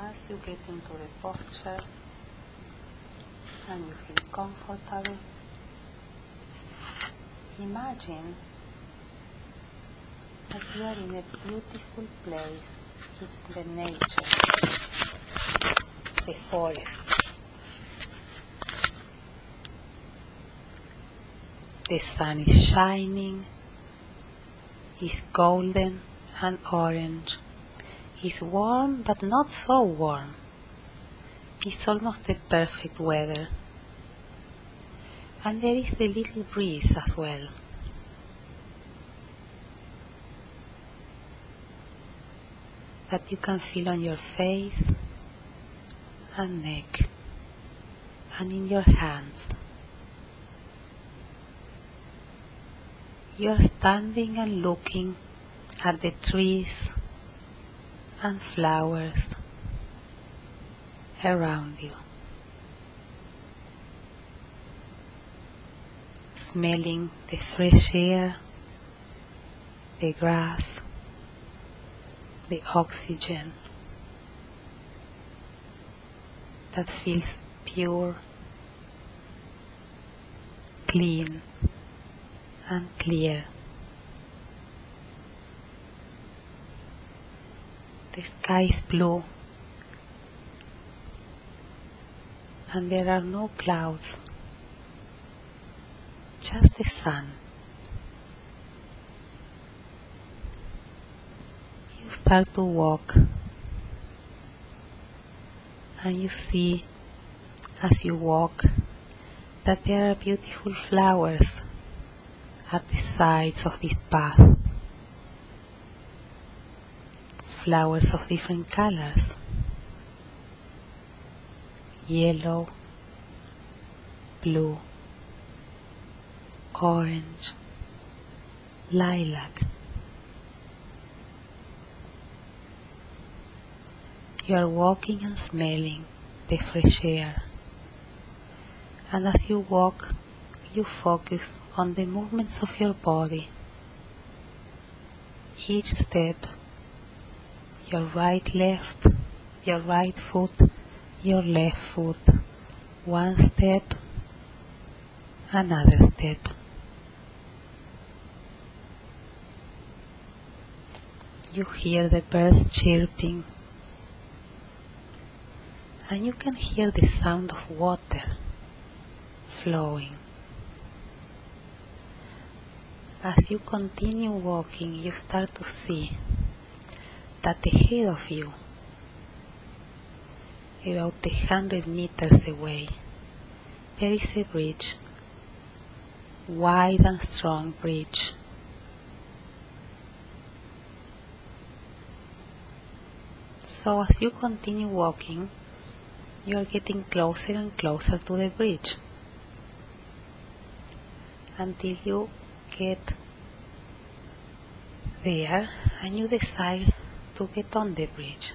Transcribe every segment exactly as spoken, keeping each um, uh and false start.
As you get into the posture and you feel comfortable, imagine that you are in a beautiful place. It's the nature, the forest. The sun is shining, it's golden and orange. It's warm but not so warm. It's almost the perfect weather. And there is a little breeze as well. That you can feel on your face and neck and in your hands. You are standing and looking at the trees and flowers around you, smelling the fresh air, the grass, the oxygen that feels pure, clean and clear. The sky is blue and there are no clouds, just the sun. You start to walk and you see as you walk that there are beautiful flowers at the sides of this path. Flowers of different colors. Yellow, blue, orange, lilac. You are walking and smelling the fresh air. And as you walk, you focus on the movements of your body. Each step, your right left, your right foot, your left foot, one step, another step. You hear the birds chirping, and you can hear the sound of water flowing. As you continue walking, you start to see that ahead of you, about a hundred meters away, there is a bridge, wide and strong bridge. So as you continue walking, you are getting closer and closer to the bridge, until you get there and you decide to get on the bridge.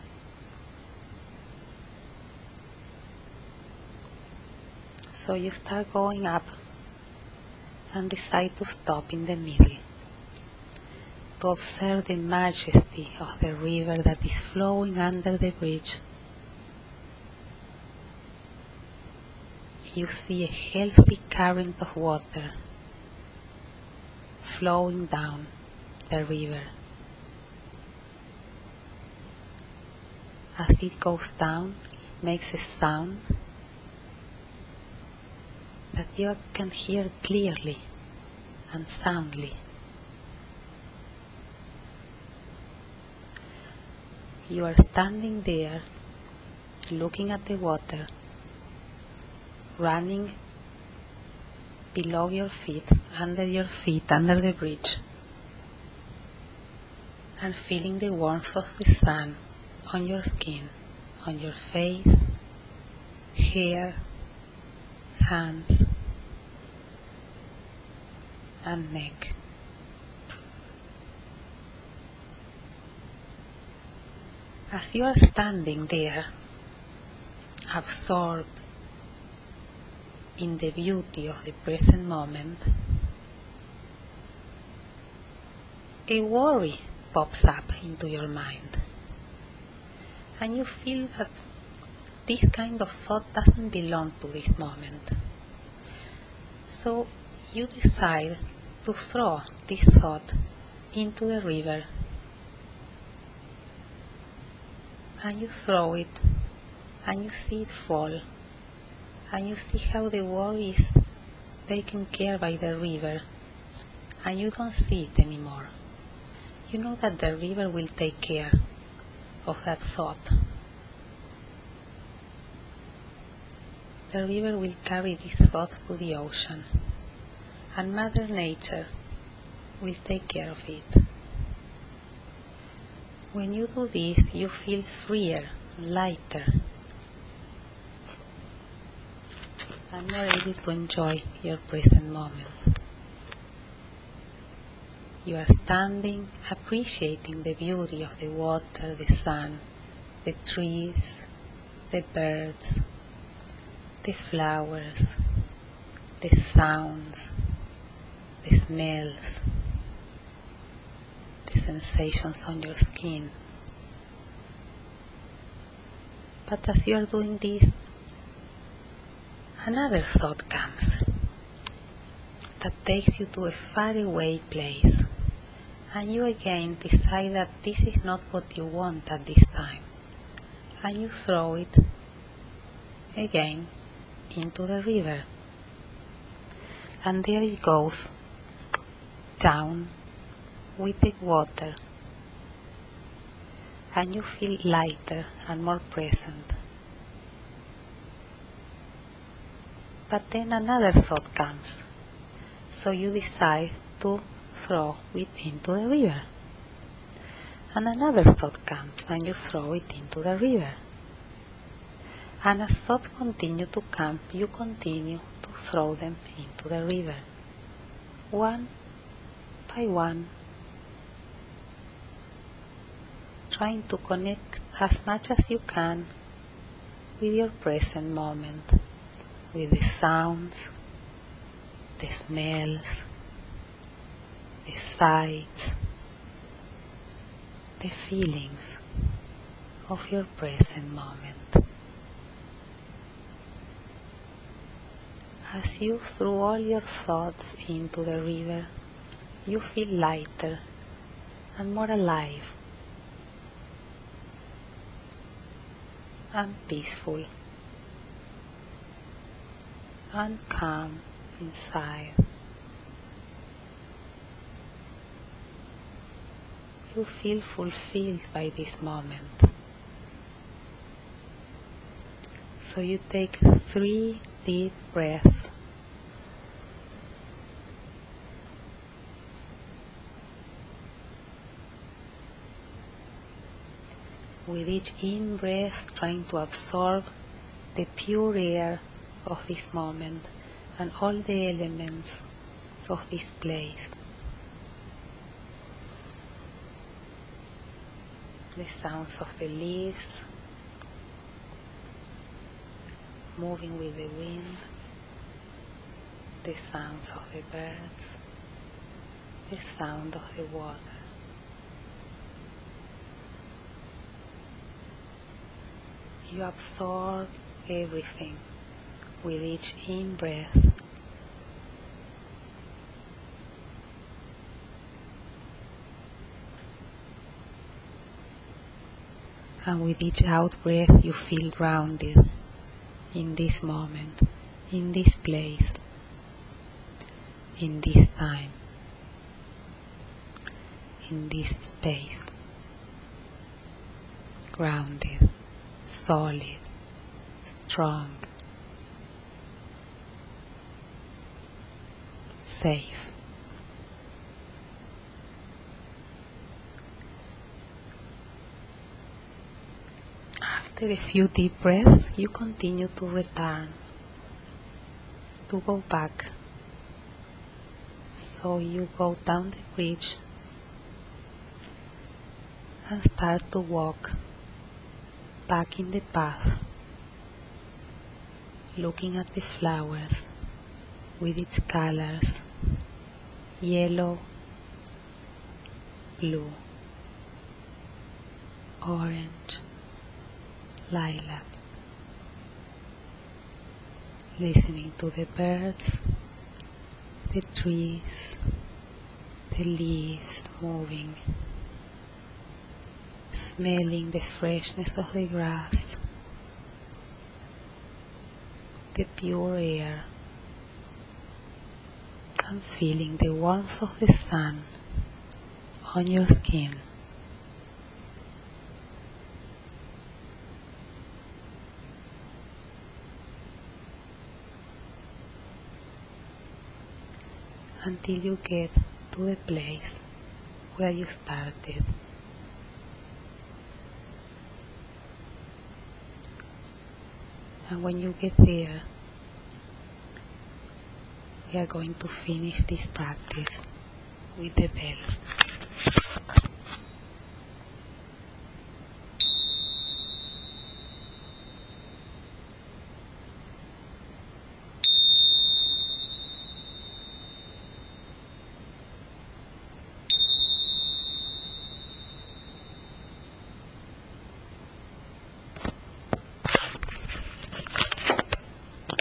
So you start going up and decide to stop in the middle to observe the majesty of the river that is flowing under the bridge. You see a healthy current of water flowing down the river. As it goes down, it makes a sound that you can hear clearly and soundly. You are standing there, looking at the water, running below your feet, under your feet, under the bridge, and feeling the warmth of the sun on your skin, on your face, hair, hands, and neck. As you are standing there, absorbed in the beauty of the present moment, a worry pops up into your mind. and you feel that this kind of thought doesn't belong to this moment. So you decide to throw this thought into the river, and you throw it, and you see it fall, and you see how the world is taken care by the river, and you don't see it anymore. You know that the river will take care of that thought. The river will carry this thought to the ocean, and Mother Nature will take care of it. When you do this, you feel freer, lighter, and more able to enjoy your present moment. You are standing, appreciating the beauty of the water, the sun, the trees, the birds, the flowers, the sounds, the smells, the sensations on your skin. But as you are doing this, another thought comes that takes you to a faraway place, and you again decide that this is not what you want at this time, and you throw it again into the river, and there it goes down with the water, and you feel lighter and more present. But then another thought comes, so you decide to throw it into the river, and another thought comes, and you throw it into the river. And as thoughts continue to come, you continue to throw them into the river, one by one, trying to connect as much as you can with your present moment, with the sounds, the smells, the sights, the feelings of your present moment. As you throw all your thoughts into the river, you feel lighter and more alive and peaceful and calm inside. You feel fulfilled by this moment. So you take three deep breaths. With each in-breath, trying to absorb the pure air of this moment and all the elements of this place. The sounds of the leaves moving with the wind, the sounds of the birds, the sound of the water. You absorb everything with each in-breath. And with each out-breath you feel grounded in this moment, in this place, in this time, in this space. Grounded, solid, strong, safe. After a few deep breaths, you continue to return, to go back. So you go down the bridge and start to walk back in the path, looking at the flowers with its colors, yellow, blue, orange, lilac, listening to the birds, the trees, the leaves moving, smelling the freshness of the grass, the pure air, and feeling the warmth of the sun on your skin. Until you get to the place where you started. And when you get there, we are going to finish this practice with the bells.